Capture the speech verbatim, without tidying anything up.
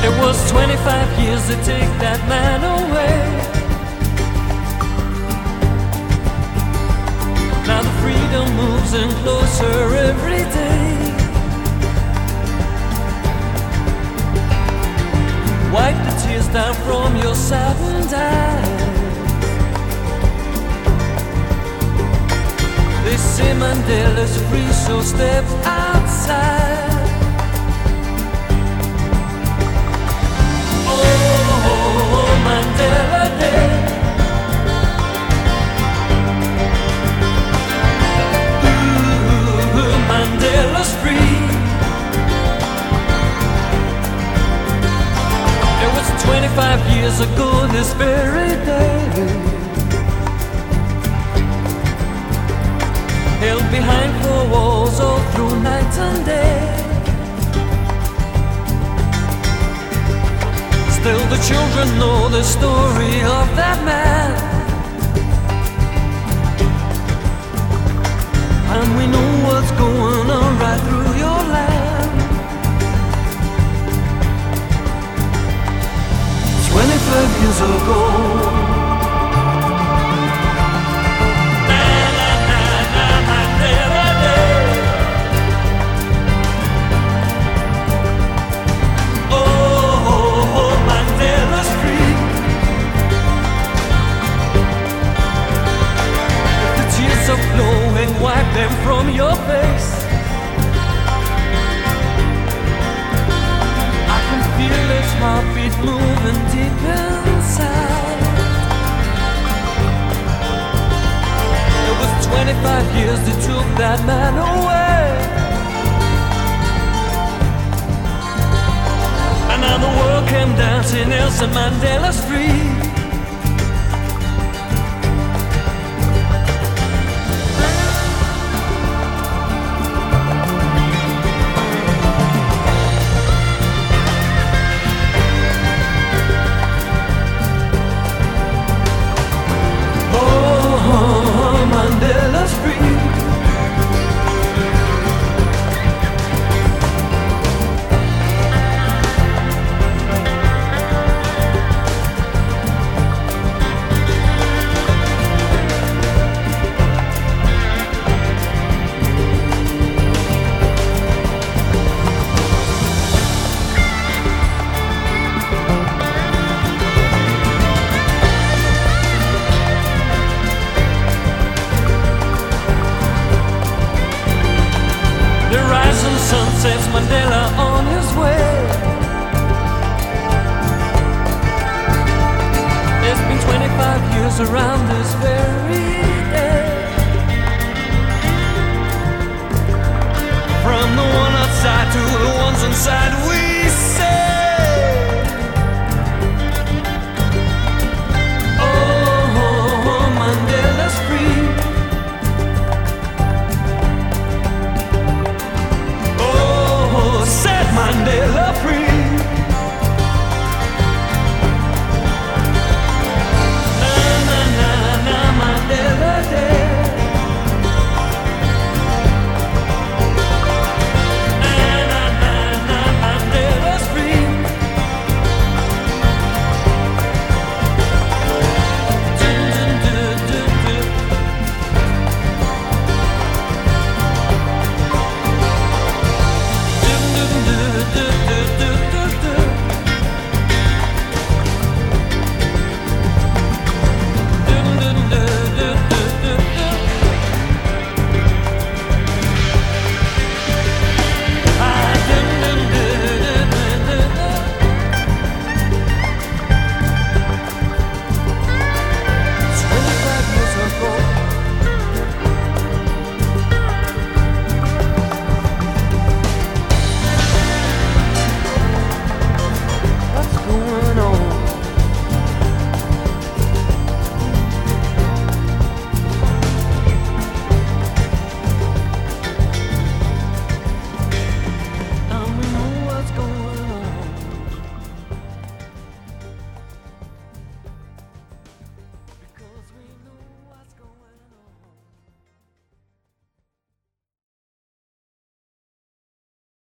It was twenty-five years to take that man away. Now the freedom moves in closer every day. Wipe the tears down from your saddened eyes. They say Mandela's free, so step outside. Mandela Day. Ooh, Mandela's free. It was twenty-five years ago this very day. Held behind four walls all through night and day. Still the children know the story of that man, and we know what's going on right through your land. Twenty-five years ago, flowing, wipe them from your face. I can feel his heartbeat moving deep inside. It was twenty-five years that took that man away, and now the world came down to Nelson Mandela's free. Mandela's free. Sun sets Mandela on his way. It's been twenty-five years around this very day. From the one outside to the ones inside. We